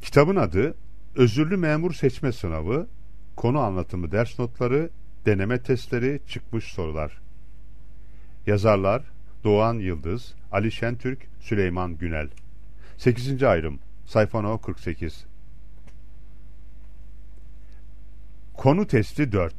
Kitabın adı Özürlü Memur Seçme Sınavı, konu anlatımı ders notları, deneme testleri, çıkmış sorular. Yazarlar Doğan Yıldız, Ali Şentürk, Süleyman Günel. 8. ayrım, sayfa no 48. Konu testi 4.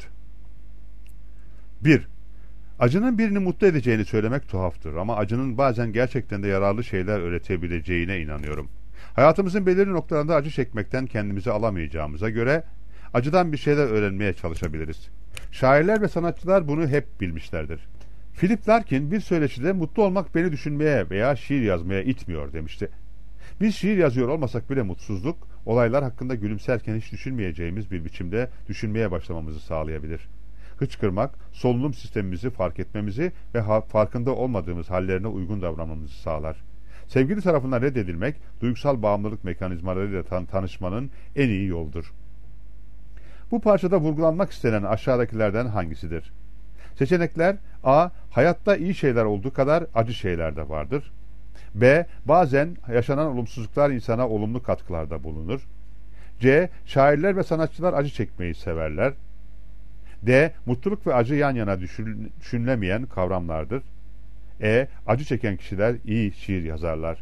1. Acının birini mutlu edeceğini söylemek tuhaftır ama acının bazen gerçekten de yararlı şeyler öğretebileceğine inanıyorum. Hayatımızın belirli noktalarında acı çekmekten kendimizi alamayacağımıza göre acıdan bir şeyler öğrenmeye çalışabiliriz. Şairler ve sanatçılar bunu hep bilmişlerdir. Philip Larkin bir söyleşide mutlu olmak beni düşünmeye veya şiir yazmaya itmiyor demişti. Biz şiir yazıyor olmasak bile mutsuzluk, olaylar hakkında gülümserken hiç düşünmeyeceğimiz bir biçimde düşünmeye başlamamızı sağlayabilir. Hıçkırmak, solunum sistemimizi fark etmemizi ve farkında olmadığımız hallerine uygun davranmamızı sağlar. Sevgili tarafından reddedilmek, duygusal bağımlılık mekanizmalarıyla tanışmanın en iyi yoldur. Bu parçada vurgulanmak istenen aşağıdakilerden hangisidir? Seçenekler: A. Hayatta iyi şeyler olduğu kadar acı şeyler de vardır. B. Bazen yaşanan olumsuzluklar insana olumlu katkılarda bulunur. C. Şairler ve sanatçılar acı çekmeyi severler. D. Mutluluk ve acı yan yana düşünülemeyen kavramlardır. E. Acı çeken kişiler iyi şiir yazarlar.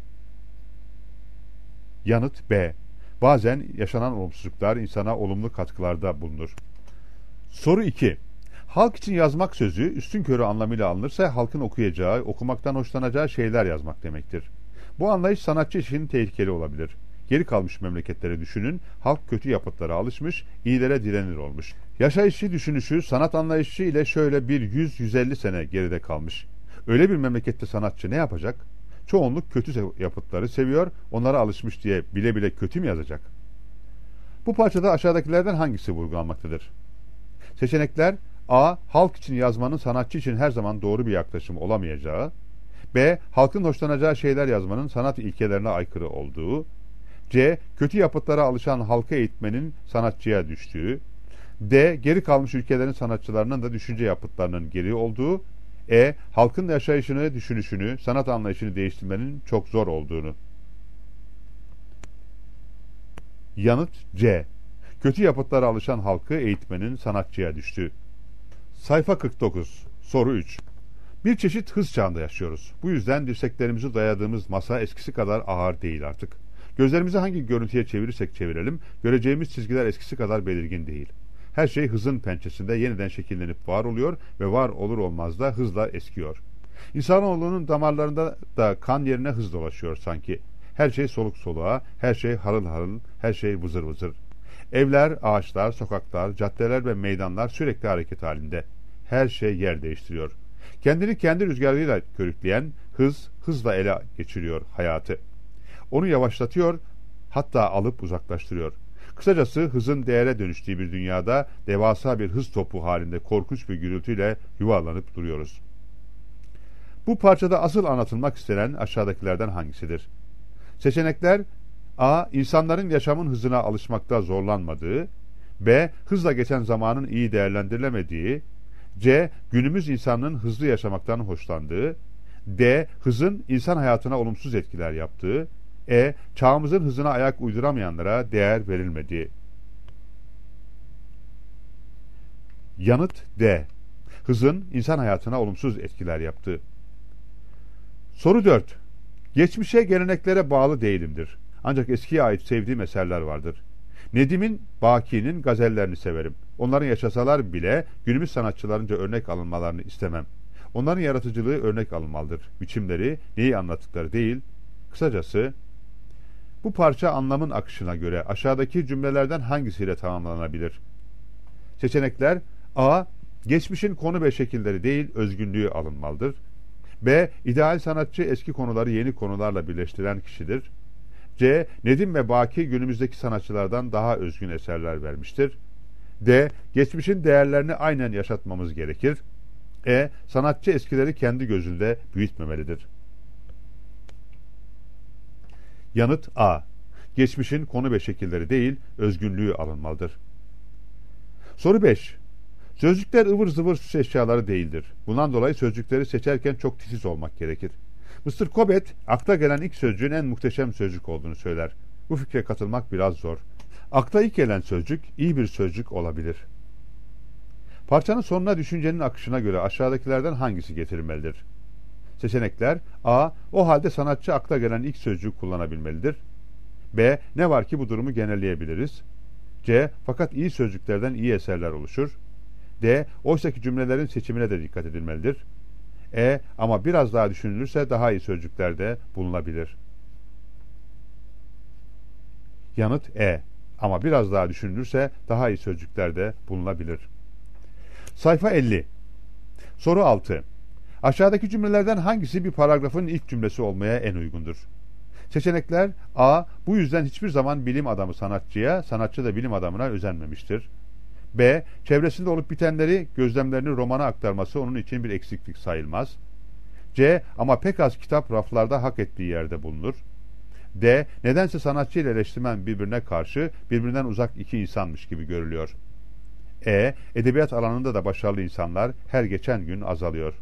Yanıt B. Bazen yaşanan olumsuzluklar insana olumlu katkılarda bulunur. Soru 2. Halk için yazmak sözü üstünkörü anlamıyla alınırsa halkın okuyacağı, okumaktan hoşlanacağı şeyler yazmak demektir. Bu anlayış sanatçı için tehlikeli olabilir. Geri kalmış memleketleri düşünün, halk kötü yapıtlara alışmış, iyilere direnir olmuş. Yaşayışı, düşünüşü, sanat anlayışı ile şöyle bir 100-150 sene geride kalmış. Öyle bir memlekette sanatçı ne yapacak? Çoğunluk kötü yapıtları seviyor, onlara alışmış diye bile bile kötü mü yazacak? Bu parçada aşağıdakilerden hangisi vurgulanmaktadır? Seçenekler: A. Halk için yazmanın sanatçı için her zaman doğru bir yaklaşım olamayacağı. B. Halkın hoşlanacağı şeyler yazmanın sanat ilkelerine aykırı olduğu. C. Kötü yapıtlara alışan halka eğitmenin sanatçıya düştüğü. D. Geri kalmış ülkelerin sanatçılarının da düşünce yapıtlarının geri olduğu. E. Halkın yaşayışını, düşünüşünü, sanat anlayışını değiştirmenin çok zor olduğunu. Yanıt C. Kötü yapıtlara alışan halkı eğitmenin sanatçıya düştüğü. Sayfa 49. Soru 3. Bir çeşit hız çağında yaşıyoruz. Bu yüzden dirseklerimizi dayadığımız masa eskisi kadar ağır değil artık. Gözlerimizi hangi görüntüye çevirirsek çevirelim, göreceğimiz çizgiler eskisi kadar belirgin değil. Her şey hızın pençesinde yeniden şekillenip var oluyor ve var olur olmaz da hızla eskiyor. İnsanoğlunun damarlarında da kan yerine hız dolaşıyor sanki. Her şey soluk soluğa, her şey harıl harıl, her şey vızır vızır. Evler, ağaçlar, sokaklar, caddeler ve meydanlar sürekli hareket halinde. Her şey yer değiştiriyor. Kendini kendi rüzgarıyla körükleyen hız, hızla ele geçiriyor hayatı. Onu yavaşlatıyor, hatta alıp uzaklaştırıyor. Kısacası hızın değere dönüştüğü bir dünyada devasa bir hız topu halinde korkunç bir gürültüyle yuvarlanıp duruyoruz. Bu parçada asıl anlatılmak istenen aşağıdakilerden hangisidir? Seçenekler: A. İnsanların yaşamın hızına alışmakta zorlanmadığı. B. Hızla geçen zamanın iyi değerlendirilemediği. C. Günümüz insanının hızlı yaşamaktan hoşlandığı. D. Hızın insan hayatına olumsuz etkiler yaptığı. E. Çağımızın hızına ayak uyduramayanlara değer verilmediği. Yanıt D. Hızın insan hayatına olumsuz etkiler yaptığı. Soru 4. Geçmişe, geleneklere bağlı değilimdir. Ancak eskiye ait sevdiğim eserler vardır. Nedim'in, Baki'nin gazellerini severim. Onların yaşasalar bile günümüz sanatçılarınca örnek alınmalarını istemem. Onların yaratıcılığı örnek alınmalıdır. Biçimleri, neyi anlattıkları değil. Kısacası, bu parça anlamın akışına göre aşağıdaki cümlelerden hangisiyle tamamlanabilir? Seçenekler: A. Geçmişin konu ve şekilleri değil, özgünlüğü alınmalıdır. B. İdeal sanatçı eski konuları yeni konularla birleştiren kişidir. C. Nedim ve Baki günümüzdeki sanatçılardan daha özgün eserler vermiştir. D. Geçmişin değerlerini aynen yaşatmamız gerekir. E. Sanatçı eskileri kendi gözünde büyütmemelidir. Yanıt A. Geçmişin konu ve şekilleri değil, özgünlüğü alınmalıdır. Soru 5. Sözcükler ıvır zıvır süs eşyaları değildir. Bundan dolayı sözcükleri seçerken çok titiz olmak gerekir. Mr. Cobbett, akla gelen ilk sözcüğün en muhteşem sözcük olduğunu söyler. bu fikre katılmak biraz zor. Akla ilk gelen sözcük iyi bir sözcük olabilir. Parçanın sonuna düşüncenin akışına göre aşağıdakilerden hangisi getirilmelidir? Seçenekler: A. O halde sanatçı akla gelen ilk sözcüğü kullanabilmelidir. B. Ne var ki bu durumu genelleyebiliriz. C. Fakat iyi sözcüklerden iyi eserler oluşur. D. Oysaki cümlelerin seçimine de dikkat edilmelidir. E. Ama biraz daha düşünülürse daha iyi sözcükler de bulunabilir. Yanıt E. Ama biraz daha düşünülürse daha iyi sözcükler de bulunabilir. Sayfa 50. Soru 6. Aşağıdaki cümlelerden hangisi bir paragrafın ilk cümlesi olmaya en uygundur? Seçenekler: A. Bu yüzden hiçbir zaman bilim adamı sanatçıya, sanatçı da bilim adamına özenmemiştir. B. Çevresinde olup bitenleri, gözlemlerini romana aktarması onun için bir eksiklik sayılmaz. C. Ama pek az kitap raflarda hak ettiği yerde bulunur. D. Nedense sanatçı ile eleştirmen birbirine karşı, birbirinden uzak iki insanmış gibi görülüyor. E. Edebiyat alanında da başarılı insanlar her geçen gün azalıyor.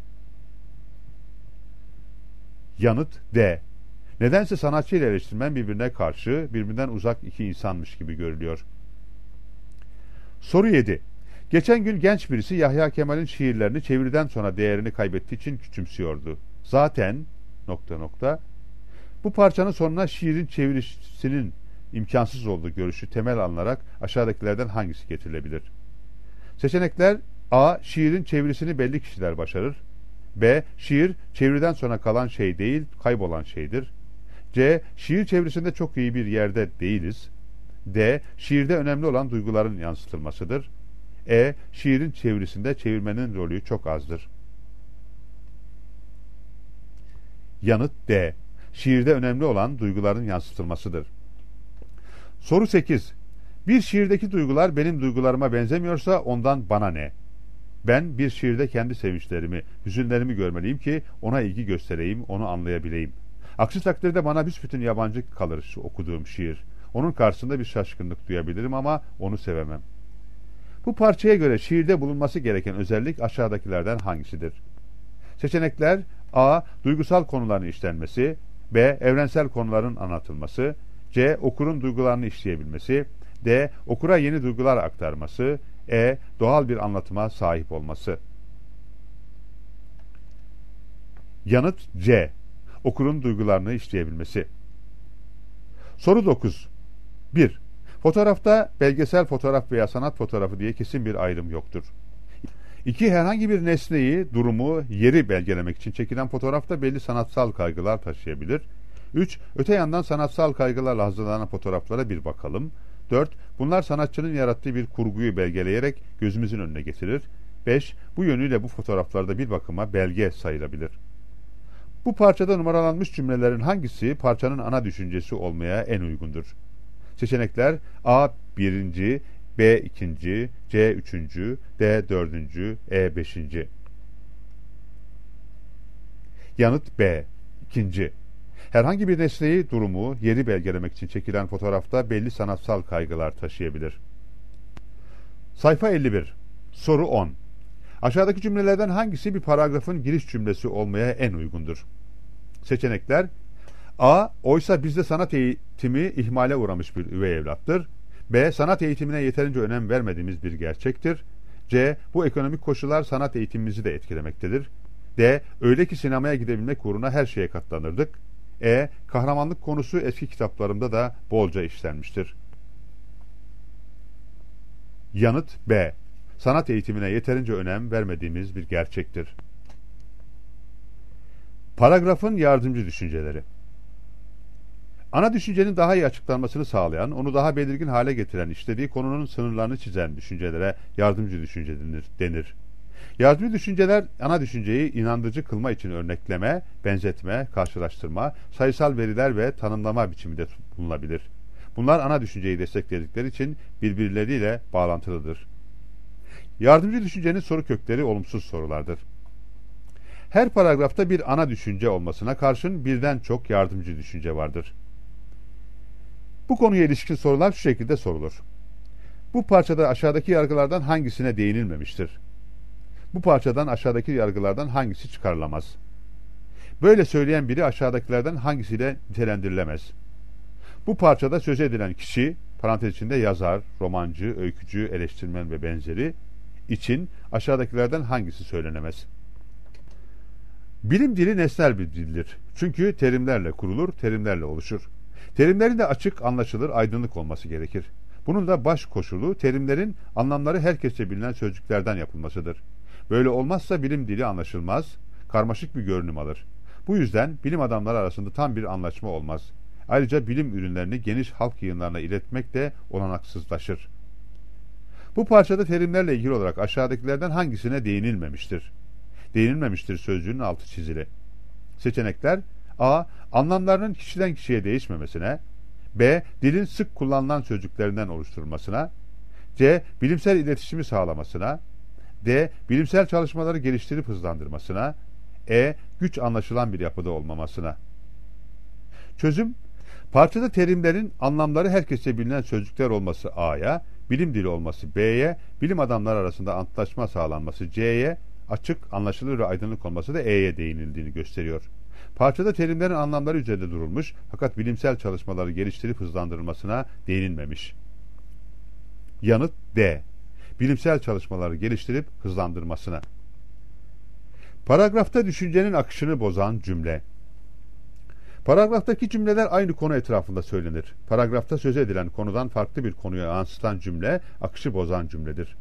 Yanıt D. Nedense sanatçı ile eleştirmen birbirine karşı, birbirinden uzak iki insanmış gibi görülüyor. Soru 7. Geçen gün genç birisi Yahya Kemal'in şiirlerini çeviriden sonra değerini kaybettiği için küçümsüyordu. Zaten ... Bu parçanın sonuna şiirin çevirisinin imkansız olduğu görüşü temel alınarak aşağıdakilerden hangisi getirilebilir? Seçenekler: A. Şiirin çevirisini belli kişiler başarır. B. Şiir, çeviriden sonra kalan şey değil, kaybolan şeydir. C. Şiir çevirisinde çok iyi bir yerde değiliz. D. Şiirde önemli olan duyguların yansıtılmasıdır. E. Şiirin çevirisinde çevirmenin rolü çok azdır. Yanıt D. Şiirde önemli olan duyguların yansıtılmasıdır. Soru 8. Bir şiirdeki duygular benim duygularıma benzemiyorsa ondan bana ne? Ben bir şiirde kendi sevinçlerimi, hüzünlerimi görmeliyim ki ona ilgi göstereyim, onu anlayabileyim. Aksi takdirde bana büsbütün yabancı kalır okuduğum şiir. Onun karşısında bir şaşkınlık duyabilirim ama onu sevemem. Bu parçaya göre şiirde bulunması gereken özellik aşağıdakilerden hangisidir? Seçenekler: A. Duygusal konuların işlenmesi. B. Evrensel konuların anlatılması. C. Okurun duygularını işleyebilmesi. D. Okura yeni duygular aktarması. E. Doğal bir anlatıma sahip olması. Yanıt C. Okurun duygularını işleyebilmesi. Soru 9. 1. Fotoğrafta belgesel fotoğraf veya sanat fotoğrafı diye kesin bir ayrım yoktur. 2. Herhangi bir nesneyi, durumu, yeri belgelemek için çekilen fotoğrafta belli sanatsal kaygılar taşıyabilir. 3. Öte yandan sanatsal kaygılarla hazırlanan fotoğraflara bir bakalım. 4. Bunlar sanatçının yarattığı bir kurguyu belgeleyerek gözümüzün önüne getirir. 5. Bu yönüyle bu fotoğraflarda bir bakıma belge sayılabilir. Bu parçada numaralanmış cümlelerin hangisi parçanın ana düşüncesi olmaya en uygundur? Seçenekler: A. 1. B. 2. C. 3. D. 4. E. 5. Yanıt B. 2. Herhangi bir nesneyi, durumu, yeri belgelemek için çekilen fotoğrafta belli sanatsal kaygılar taşıyabilir. Sayfa 51. Soru 10. Aşağıdaki cümlelerden hangisi bir paragrafın giriş cümlesi olmaya en uygundur? Seçenekler: A. Oysa bizde sanat eğitimi ihmale uğramış bir üvey evlattır. B. Sanat eğitimine yeterince önem vermediğimiz bir gerçektir. C. Bu ekonomik koşullar sanat eğitimimizi de etkilemektedir. D. Öyle ki sinemaya gidebilmek uğruna her şeye katlanırdık. E. Kahramanlık konusu eski kitaplarımda da bolca işlenmiştir. Yanıt B. Sanat eğitimine yeterince önem vermediğimiz bir gerçektir. Paragrafın yardımcı düşünceleri. Ana düşüncenin daha iyi açıklanmasını sağlayan, onu daha belirgin hale getiren, işlediği konunun sınırlarını çizen düşüncelere yardımcı düşünce denir. Yardımcı düşünceler, ana düşünceyi inandırıcı kılma için örnekleme, benzetme, karşılaştırma, sayısal veriler ve tanımlama biçiminde bulunabilir. Bunlar ana düşünceyi destekledikleri için birbirleriyle bağlantılıdır. Yardımcı düşüncenin soru kökleri olumsuz sorulardır. Her paragrafta bir ana düşünce olmasına karşın birden çok yardımcı düşünce vardır. Bu konuya ilişkin sorular şu şekilde sorulur. Bu parçada aşağıdaki yargılardan hangisine değinilmemiştir? Bu parçadan aşağıdaki yargılardan hangisi çıkarılamaz? Böyle söyleyen biri aşağıdakilerden hangisiyle nitelendirilemez? Bu parçada söz edilen kişi, parantez içinde yazar, romancı, öykücü, eleştirmen ve benzeri için aşağıdakilerden hangisi söylenemez? Bilim dili nesnel bir dildir. Çünkü terimlerle kurulur, terimlerle oluşur. Terimlerin de açık, anlaşılır, aydınlık olması gerekir. Bunun da baş koşulu terimlerin anlamları herkesçe bilinen sözcüklerden yapılmasıdır. Böyle olmazsa bilim dili anlaşılmaz, karmaşık bir görünüm alır. Bu yüzden bilim adamları arasında tam bir anlaşma olmaz. Ayrıca bilim ürünlerini geniş halk yayınlarına iletmek de olanaksızlaşır. Bu parçada terimlerle ilgili olarak aşağıdakilerden hangisine değinilmemiştir? Değinilmemiştir sözcüğünün altı çizili. Seçenekler: A. Anlamlarının kişiden kişiye değişmemesine, B. Dilin sık kullanılan sözcüklerinden oluşturulmasına, C. Bilimsel iletişimi sağlamasına, D. Bilimsel çalışmaları geliştirip hızlandırmasına, E. Güç anlaşılan bir yapıda olmamasına. Çözüm: parçada terimlerin anlamları herkese bilinen sözcükler olması A'ya, bilim dili olması B'ye, bilim adamları arasında antlaşma sağlanması C'ye, açık, anlaşılır ve aydınlık olması da E'ye değinildiğini gösteriyor. Parçada terimlerin anlamları üzerinde durulmuş fakat bilimsel çalışmaları geliştirip hızlandırılmasına değinilmemiş. Yanıt D. Bilimsel çalışmaları geliştirip hızlandırmasına. Paragrafta düşüncenin akışını bozan cümle. Paragraftaki cümleler aynı konu etrafında söylenir. Paragrafta söz edilen konudan farklı bir konuya yansıtan cümle, akışı bozan cümledir.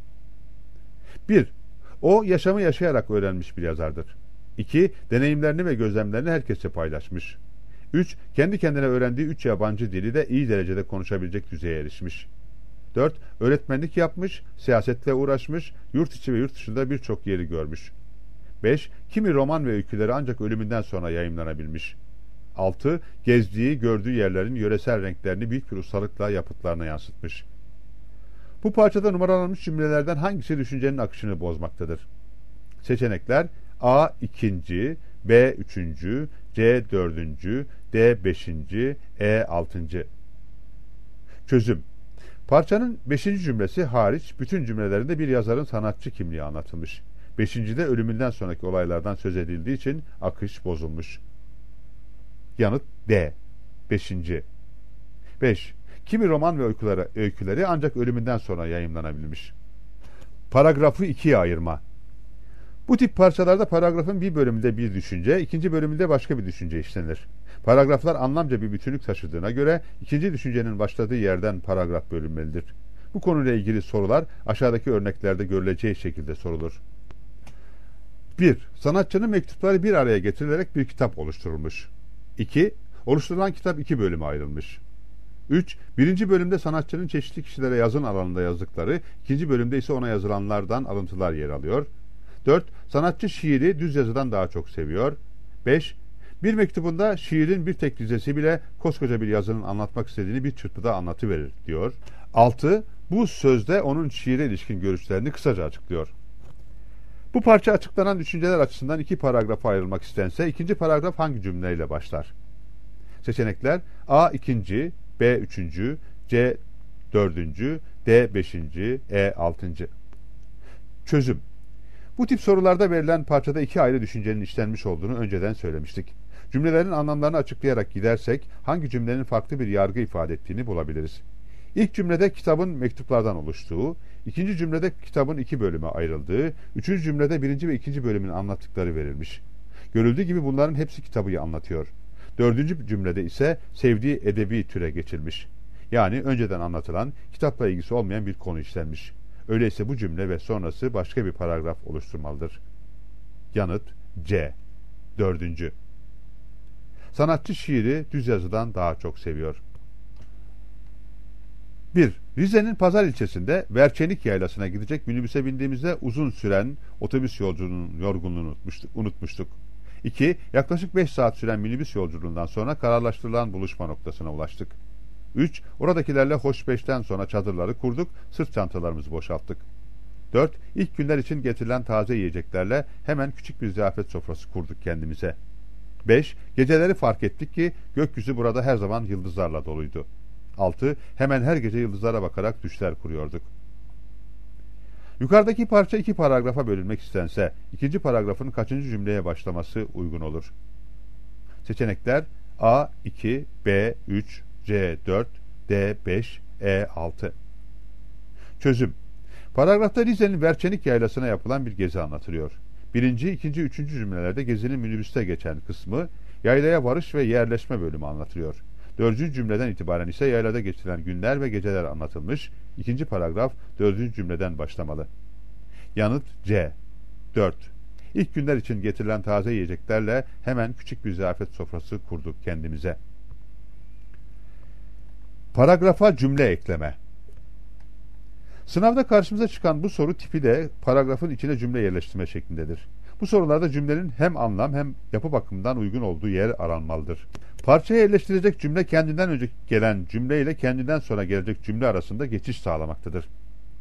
1. O, yaşamı yaşayarak öğrenmiş bir yazardır. 2. Deneyimlerini ve gözlemlerini herkesle paylaşmış. 3. Kendi kendine öğrendiği 3 yabancı dili de iyi derecede konuşabilecek düzeye erişmiş. 4. Öğretmenlik yapmış, siyasetle uğraşmış, yurt içi ve yurt dışında birçok yeri görmüş. 5. Kimi roman ve öyküleri ancak ölümünden sonra yayımlanabilmiş. 6. Gezdiği, gördüğü yerlerin yöresel renklerini büyük bir ustalıkla yapıtlarına yansıtmış. Bu parçada numaralanmış cümlelerden hangisi düşüncenin akışını bozmaktadır? Seçenekler: A. 2. B. 3. C. 4. D. 5. E. 6. Çözüm: parçanın 5. cümlesi hariç bütün cümlelerinde bir yazarın sanatçı kimliği anlatılmış. 5. de ölümünden sonraki olaylardan söz edildiği için akış bozulmuş. Yanıt D. 5. 5. Kimi roman ve öyküleri ancak ölümünden sonra yayımlanabilmiş. Paragrafı ikiye ayırma. Bu tip parçalarda paragrafın bir bölümünde bir düşünce, ikinci bölümünde başka bir düşünce işlenir. Paragraflar anlamca bir bütünlük taşıdığına göre ikinci düşüncenin başladığı yerden paragraf bölünmelidir. Bu konuyla ilgili sorular aşağıdaki örneklerde görüleceği şekilde sorulur. 1. Sanatçının mektupları bir araya getirilerek bir kitap oluşturulmuş. 2. Oluşturulan kitap 2 bölüme ayrılmış. 3. Birinci bölümde sanatçının çeşitli kişilere yazın alanında yazdıkları, ikinci bölümde ise ona yazılanlardan alıntılar yer alıyor. 4. Sanatçı şiiri düz yazıdan daha çok seviyor. 5. Bir mektubunda şiirin bir tek dizesi bile koskoca bir yazının anlatmak istediğini bir çırpıda anlatıverir diyor. 6. Bu sözde onun şiire ilişkin görüşlerini kısaca açıklıyor. Bu parça açıklanan düşünceler açısından 2 paragrafa ayrılmak istense ikinci paragraf hangi cümleyle başlar? Seçenekler: A. 2. B. 3. C. 4. D. 5. E. 6. Çözüm: bu tip sorularda verilen parçada 2 ayrı düşüncenin işlenmiş olduğunu önceden söylemiştik. Cümlelerin anlamlarını açıklayarak gidersek hangi cümlenin farklı bir yargı ifade ettiğini bulabiliriz. İlk cümlede kitabın mektuplardan oluştuğu, ikinci cümlede kitabın 2 bölüme ayrıldığı, üçüncü cümlede 1. ve 2. bölümün anlattıkları verilmiş. Görüldüğü gibi bunların hepsi kitabı anlatıyor. 4. cümlede ise sevdiği edebi türe geçilmiş. Yani önceden anlatılan, kitapla ilgisi olmayan bir konu işlenmiş. Öyleyse bu cümle ve sonrası başka bir paragraf oluşturmalıdır. Yanıt C. 4. Sanatçı şiiri düz yazıdan daha çok seviyor. 1. Rize'nin Pazar ilçesinde Verçenik Yaylası'na gidecek minibüse bindiğimizde uzun süren otobüs yolculuğunun yorgunluğunu unutmuştuk. 2. Yaklaşık 5 saat süren minibüs yolculuğundan sonra kararlaştırılan buluşma noktasına ulaştık. 3. Oradakilerle hoşbeşten sonra çadırları kurduk, sırt çantalarımızı boşalttık. 4. İlk günler için getirilen taze yiyeceklerle hemen küçük bir ziyafet sofrası kurduk kendimize. 5. Geceleri fark ettik ki gökyüzü burada her zaman yıldızlarla doluydu. 6. Hemen her gece yıldızlara bakarak düşler kuruyorduk. Yukarıdaki parça 2 paragrafa bölünmek istense, ikinci paragrafın kaçıncı cümleye başlaması uygun olur? Seçenekler: A. 2, B. 3, C4, D5, E6. Çözüm. Paragrafta Rize'nin Verçenik Yaylası'na yapılan bir gezi anlatılıyor. Birinci, ikinci, üçüncü cümlelerde gezinin minibüste geçen kısmı, yaylaya varış ve yerleşme bölümü anlatılıyor. Dördüncü cümleden itibaren ise yaylada geçirilen günler ve geceler anlatılmış. İkinci paragraf dördüncü cümleden başlamalı. Yanıt C. 4. İlk günler için getirilen taze yiyeceklerle hemen küçük bir ziyafet sofrası kurduk kendimize. Paragrafa cümle ekleme. Sınavda karşımıza çıkan bu soru tipi de paragrafın içine cümle yerleştirme şeklindedir. Bu sorularda cümlenin hem anlam hem yapı bakımından uygun olduğu yer aranmalıdır. Parçaya yerleştirecek cümle kendinden önce gelen cümle ile kendinden sonra gelecek cümle arasında geçiş sağlamaktadır.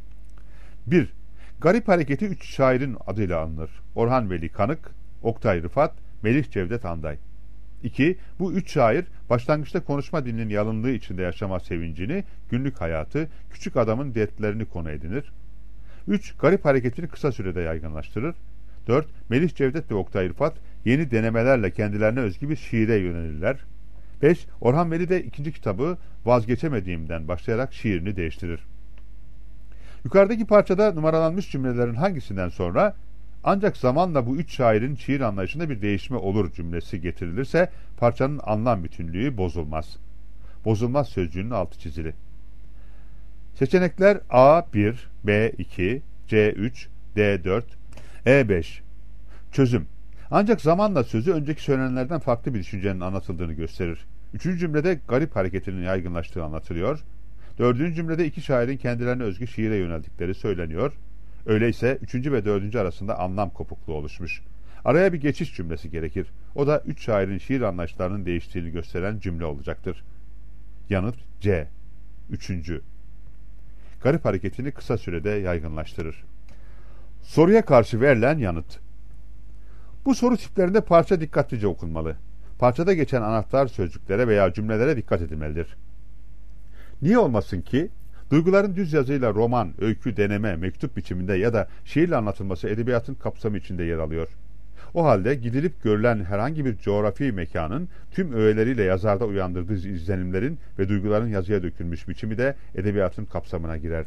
1. Garip hareketi 3 şairin adıyla anılır. Orhan Veli Kanık, Oktay Rıfat, Melih Cevdet Anday. 2. Bu 3 şair başlangıçta konuşma dilinin yalınlığı içinde yaşama sevincini, günlük hayatı, küçük adamın dertlerini konu edinir. 3. Garip hareketini kısa sürede yaygınlaştırır. 4. Melih Cevdet ve Oktay Rıfat yeni denemelerle kendilerine özgü bir şiire yönelirler. 5. Orhan Veli de ikinci kitabı Vazgeçemediğimden başlayarak şiirini değiştirir. Yukarıdaki parçada numaralanmış cümlelerin hangisinden sonra ancak zamanla bu üç şairin şiir anlayışında bir değişme olur cümlesi getirilirse parçanın anlam bütünlüğü bozulmaz. Bozulmaz sözcüğünün altı çizili. Seçenekler A1, B2, C3, D4, E5. Çözüm. Ancak zamanla sözü önceki söylenenlerden farklı bir düşüncenin anlatıldığını gösterir. Üçüncü cümlede garip hareketinin yaygınlaştığı anlatılıyor. Dördüncü cümlede iki şairin kendilerine özgü şiire yöneldikleri söyleniyor. Öyleyse üçüncü ve dördüncü arasında anlam kopukluğu oluşmuş. Araya bir geçiş cümlesi gerekir. O da üç şairin şiir anlayışlarının değiştiğini gösteren cümle olacaktır. Yanıt C. Üçüncü. Garip hareketini kısa sürede yaygınlaştırır. Soruya karşı verilen yanıt. Bu soru tiplerinde parça dikkatlice okunmalı. Parçada geçen anahtar sözcüklere veya cümlelere dikkat edilmelidir. Niye olmasın ki, duyguların düz yazıyla roman, öykü, deneme, mektup biçiminde ya da şiirle anlatılması edebiyatın kapsamı içinde yer alıyor. O halde gidilip görülen herhangi bir coğrafi mekanın tüm öğeleriyle yazarda uyandırdığı izlenimlerin ve duyguların yazıya dökülmüş biçimi de edebiyatın kapsamına girer.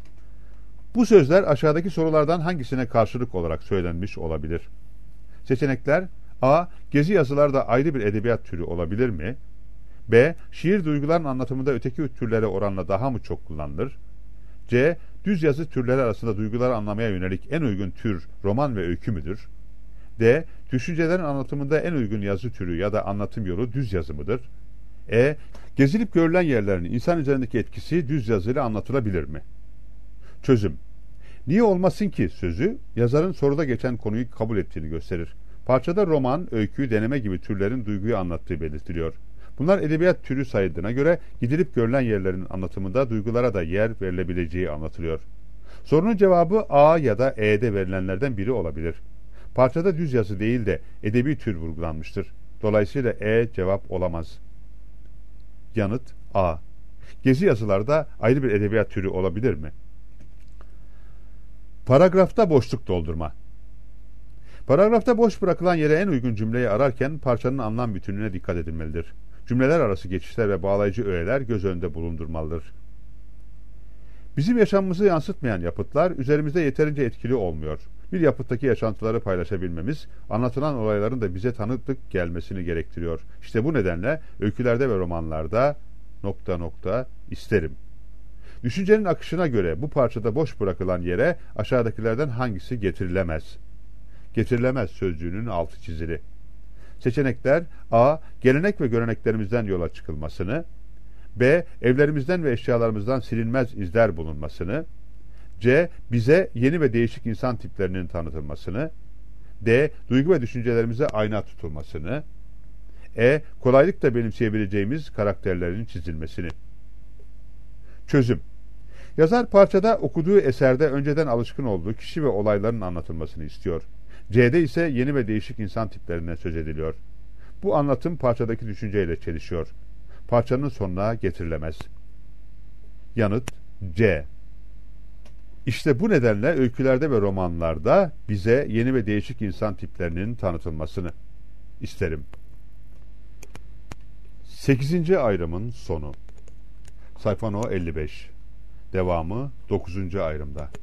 Bu sözler aşağıdaki sorulardan hangisine karşılık olarak söylenmiş olabilir? Seçenekler A. Gezi yazılarda ayrı bir edebiyat türü olabilir mi? B. Şiir duyguların anlatımında öteki türlere oranla daha mı çok kullanılır? C. Düz yazı türleri arasında duyguları anlamaya yönelik en uygun tür roman ve öykü müdür? D. Düşüncelerin anlatımında en uygun yazı türü ya da anlatım yolu düz yazı mıdır? E. Gezilip görülen yerlerin insan üzerindeki etkisi düz yazıyla anlatılabilir mi? Çözüm. Niye olmasın ki sözü yazarın soruda geçen konuyu kabul ettiğini gösterir. Parçada roman, öykü, deneme gibi türlerin duyguyu anlattığı belirtiliyor. Bunlar edebiyat türü sayıldığına göre gidilip görülen yerlerin anlatımında duygulara da yer verilebileceği anlatılıyor. Sorunun cevabı A ya da E'de verilenlerden biri olabilir. Parçada düz yazı değil de edebi tür vurgulanmıştır. Dolayısıyla E cevap olamaz. Yanıt A. Gezi yazılarda ayrı bir edebiyat türü olabilir mi? Paragrafta boşluk doldurma. Paragrafta boş bırakılan yere en uygun cümleyi ararken parçanın anlam bütünlüğüne dikkat edilmelidir. Cümleler arası geçişler ve bağlayıcı öğeler göz önünde bulundurmalıdır. Bizim yaşamımızı yansıtmayan yapıtlar üzerimizde yeterince etkili olmuyor. Bir yapıttaki yaşantıları paylaşabilmemiz, anlatılan olayların da bize tanıdık gelmesini gerektiriyor. İşte bu nedenle öykülerde ve romanlarda ... isterim. Düşüncenin akışına göre bu parçada boş bırakılan yere aşağıdakilerden hangisi getirilemez? Getirilemez sözcüğünün altı çizili. Seçenekler A. Gelenek ve göreneklerimizden yola çıkılmasını, B. Evlerimizden ve eşyalarımızdan silinmez izler bulunmasını, C. Bize yeni ve değişik insan tiplerinin tanıtılmasını, D. Duygu ve düşüncelerimize ayna tutulmasını, E. Kolaylıkla benimseyebileceğimiz karakterlerin çizilmesini. Çözüm. Yazar parçada okuduğu eserde önceden alışkın olduğu kişi ve olayların anlatılmasını istiyor. C'de ise yeni ve değişik insan tiplerinden söz ediliyor. Bu anlatım parçadaki düşünceyle çelişiyor. Parçanın sonuna getirilemez. Yanıt C. İşte bu nedenle öykülerde ve romanlarda bize yeni ve değişik insan tiplerinin tanıtılmasını isterim. 8. ayrımın sonu. Sayfa No 55. Devamı 9. ayrımda.